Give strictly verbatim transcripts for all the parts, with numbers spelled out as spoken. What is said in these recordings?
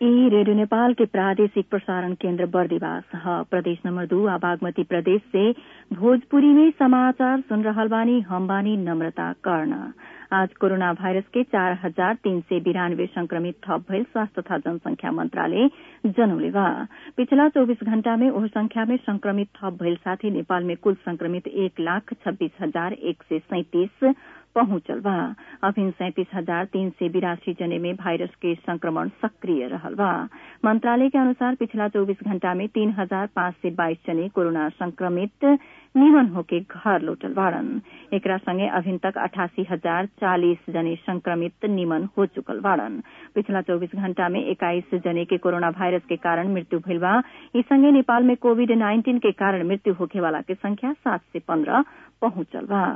ई रेडियो नेपाल के प्रादेशिक प्रसारण केन्द्र बर्दिवास ह। प्रदेश नंबर दो आ बागमती प्रदेश से भोजपुरी में समाचार सुन रहल बानी। हम बानी नम्रता कर्ण। आज कोरोना वायरस के चार हजार तीन सय बिरानवे संक्रमित थप भइल स्वास्थ्य तथा जनसंख्या मंत्रालय जनौले बा। पिछला चौबीस घण्टा में ओह संख्या में संक्रमित थप भइल साथै नेपाल में कुल संक्रमित एक लाख छब्बीस हजार एक सय सैंतीस पहुंचल बा। अभिन सैंतीस हजार तीन सय बिरासी जने में वायरस के संक्रमण सक्रिय रहल बा। मंत्रालय के अनुसार पिछला चौबीस घण्टा में तीन हजार पांच सय बाईस जने कोरोना संक्रमित निमन होके घर लौटल बाड़न। एकरा संगे अभिन तक अठासी हजार चालीस जने संक्रमित निमन हो चुकल बाड़न। पिछला चौबीस घण्टा में इक्कीस जने के कोरोना वायरस के कारण मृत्यु भइल बा। इस संगे नेपाल में कोविड नाइन्टीन के कारण मृत्यु होखे वाला के संख्या सात सय पन्द्रह पहुंचल बा।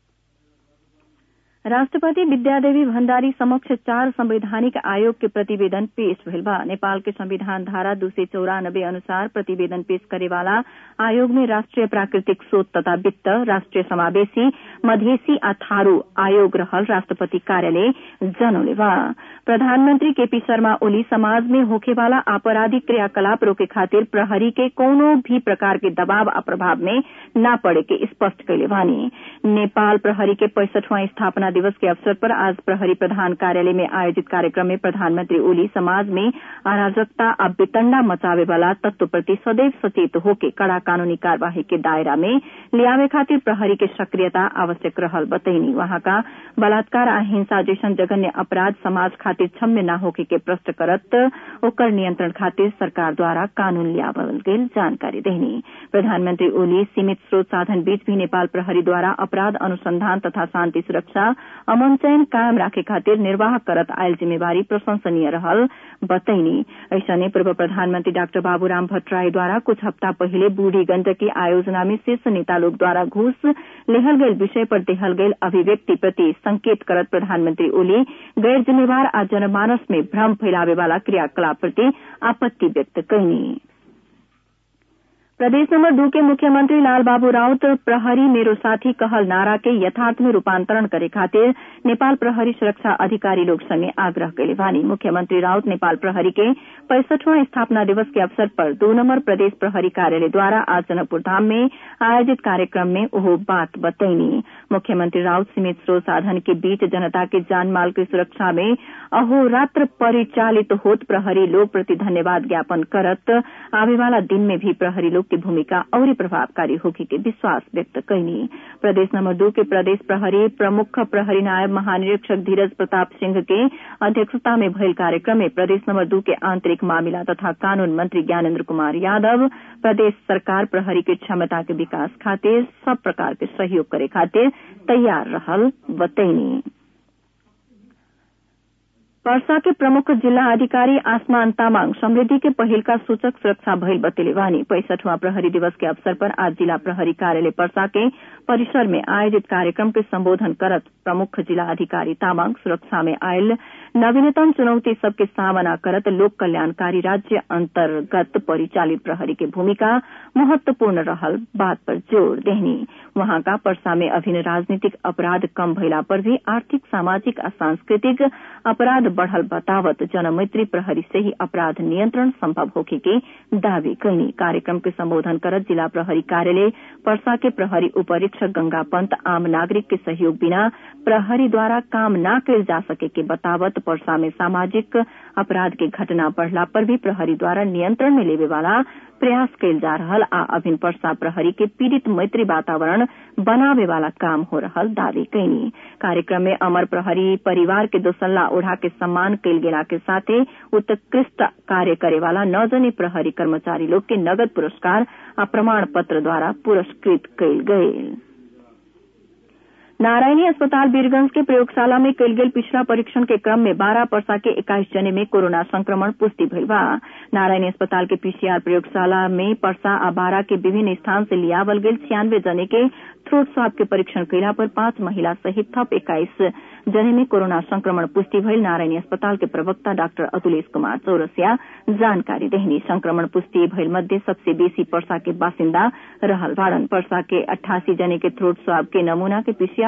राष्ट्रपति विद्यादेवी भण्डारी समक्ष चार संवैधानिक आयोग के प्रतिवेदन पेश भइल बा। नेपाल के संविधान धारा दो सय चौरानब्बे अनुसार प्रतिवेदन पेश करेवाला आयोग में राष्ट्रिय प्राकृतिक स्रोत तथा वित्त, राष्ट्रिय समावेशी, मधेसी आ थारू आयोग रहल राष्ट्रपति कार्यालय जनौले बा। प्रधानमंत्री केपी शर्मा ओली समाज में होखेवाला आपराधिक क्रियाकलाप रोके खातिर प्रहरी के कौनो भी प्रकार के दबाव आ प्रभाव में न पड़े के स्पष्ट कैले बानी। नेपाल प्रहरी के पैंसठवां स्थापना दिवस के अवसर पर आज प्रहरी प्रधान कार्यालय में आयोजित कार्यक्रम में प्रधानमंत्री ओली समाज में अराजकता आ वितंडा मचावे वाला तत्व प्रति सदैव सचेत होके कड़ा कानूनी कार्यवाही के दायरा में लियावे खातिर प्रहरी के सक्रियता आवश्यक रहल बतैनी। वहां का बलात्कार आ हिंसा जैसन जघन्य अपराध समाज खातिर क्षम्य न होके के प्रश्न करत ओकर नियंत्रण खातिर सरकार द्वारा कानून लियावल गेल जानकारी देनी। प्रधानमंत्री ओली सीमित स्रोत साधन बीच भी नेपाल प्रहरी द्वारा अपराध अनुसंधान तथा शांति सुरक्षा अमन चयन कायम राखे खातिर निर्वाह करत आयल जिम्मेवारी प्रशंसनीय रहल बतैनी। ऐसने पूर्व प्रधानमंत्री डाक्टर बाबूराम भट्टराई द्वारा कुछ हफ्ता पहले बूढ़ी गंडकी आयोजना में शीर्ष नेता लोग द्वारा घूस लेहल गयल विषय पर देहल गयल अभिव्यक्ति प्रति संकेत करत प्रधानमंत्री ओली गैर जिम्मेवार आ जनमानस में भ्रम फैलावे वाला क्रियाकलाप प्रति आपत्ति व्यक्त कैनी। प्रदेश नंबर दो के मुख्यमंत्री लाल बाबू राउत प्रहरी मेरो साथी कहल नारा के यथार्थ में रूपांतरण करे खातिर नेपाल प्रहरी सुरक्षा अधिकारी लोग संगे आग्रह कैले बानी। मुख्यमंत्री राउत नेपाल प्रहरी के पैंसठवां स्थापना दिवस के अवसर पर दो नंबर प्रदेश प्रहरी कार्यालय द्वारा आज जनकपुर धाम में आयोजित कार्यक्रम में ओह बात बतैनी। मुख्यमंत्री राउत सीमित स्रोत साधन के बीच जनता के जान माल की सुरक्षा में अहोरात्र परिचालित होत प्रहरी लोग प्रति धन्यवाद ज्ञापन करत आवे वाला दिन में भी प्रहरी लोग की भूमिका और प्रभावकारी होगी के विश्वास व्यक्त कैनी। प्रदेश नंबर दो के प्रदेश प्रहरी प्रमुख प्रहरी नायब महानिरीक्षक धीरज प्रताप सिंह के अध्यक्षता में भइल कार्यक्रम में प्रदेश नंबर दो के आंतरिक मामला तथा कानून मंत्री ज्ञानेन्द्र कुमार यादव प्रदेश सरकार प्रहरी के क्षमता के विकास खातिर सब प्रकार के सहयोग करे खातिर तैयार रहल बतैनी। पर्सा के प्रमुख जिला अधिकारी आसमान तामाङ समृद्धि के पहिल का सूचक सुरक्षा भइल बतेले बानी। पैंसठवां प्रहरी दिवस के अवसर पर आज जिला प्रहरी कार्यालय पर्सा के परिसर में आयोजित कार्यक्रम के संबोधन करत प्रमुख जिला अधिकारी तामाङ सुरक्षा में आयल नवीनतम चुनौती सबके सामना करत लोक कल्याणकारी राज्य अंतर्गत परिचालित प्रहरी के भूमिका महत्वपूर्ण रहल बात पर जोर देहनी। वहां का पर्सा में अभिन्न राजनीतिक अपराध कम भइला पर भी आर्थिक सामाजिक और सांस्कृतिक अपराध बढ़ल बतावत जनमैत्री प्रहरी से ही अपराध नियंत्रण संभव होखे के दावी कैनी। कार्यक्रम के संबोधन करत जिला प्रहरी कार्यालय पर्सा के प्रहरी उपरीक्षक गंगा पंत आम नागरिक के सहयोग बिना प्रहरी द्वारा काम न कैल जा सके के बतावत पर्सा में सामाजिक अपराध के घटना बढ़ला पर भी प्रहरी द्वारा नियंत्रण में लेवे वाला प्रयास कैल जा रहल आ अभिन पर्सा प्रहरी के पीड़ित मैत्री वातावरण बनावे वाला काम हो रहल दावी कैनी। कार्यक्रम में अमर प्रहरी परिवार के दोसल्ला ओढ़ा के सम्मान कैल गेला के साथे उत्कृष्ट कार्य करे वाला नौ जने प्रहरी कर्मचारी लोग के नगद पुरस्कार आ प्रमाण पत्र द्वारा पुरस्कृत कैल गये। नारायणी अस्पताल वीरगंज के प्रयोगशाला में कैल गेल पिछड़ा परीक्षण के क्रम में बारह पर्सा के इक्कीस जने में कोरोना संक्रमण पुष्टि भइल बा। नारायणी अस्पताल के पीसीआर प्रयोगशाला में पर्सा आ बारह के विभिन्न स्थान से लियावल गेल छियानवे जने के थ्रोट स्वाब के परीक्षण कैला पर पांच महिला सहित थप इक्कीस जने में कोरोना संक्रमण पुष्टि भइल नारायणी अस्पताल के प्रवक्ता डाक्टर अतुलेश कुमार चौरसिया जानकारी देहनी। संक्रमण पुष्टि भइल मध्य सबसे बेसी पर्सा के बासिंदा रहल बाड़न। पर्सा के अट्ठासी जने के थ्रोट स्वाब के नमूना के पीसीआर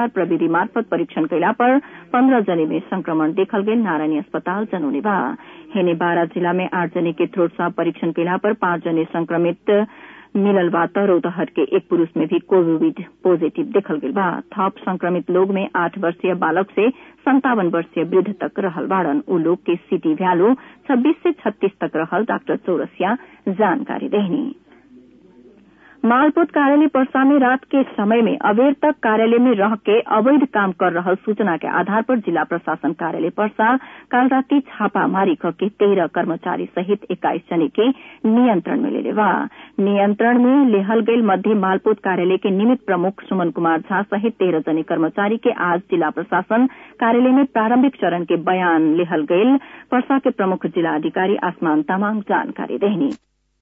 आरटीपीसीआर प्रविधि मार्फत परीक्षण कैला पर पन्ध्र जने में संक्रमण देखल गेल नारायणी अस्पताल जनौले बा। हेने बारा जिला में आठ जने के थ्रोट स्वाब परीक्षण कैला पर पांच जने संक्रमित मिलल बा त रौतहट के एक पुरुष में भी कोविड पॉजिटिव देखल गेल बा। थप संक्रमित लोग में आठ वर्षीय बालक से संतावन वर्षीय वृद्ध तक रहल बाड़न। उ लोग के सिटी वैल्यू छब्बीस से छत्तीस तक रहल डॉक्टर चौरसिया जानकारी देहनी। मालपोत कार्यालय पर्सा में रात के समय में अबेर तक कार्यालय में रह के अवैध काम कर रहल सूचना के आधार पर जिला प्रशासन कार्यालय पर्सा काल राती छापामारी करके तेरह कर्मचारी सहित इक्कीस जने के नियंत्रण में ले बा। नियंत्रण में लेहल गईल मध्य मालपोत कार्यालय के निमित्त प्रमुख सुमन कुमार झा सहित तेरह जने कर्मचारी के आज जिला प्रशासन कार्यालय में प्रारंभिक चरण के बयान लेहल गईल पर्सा के प्रमुख जिला अधिकारी आसमान तामाङ जानकारी देहनी।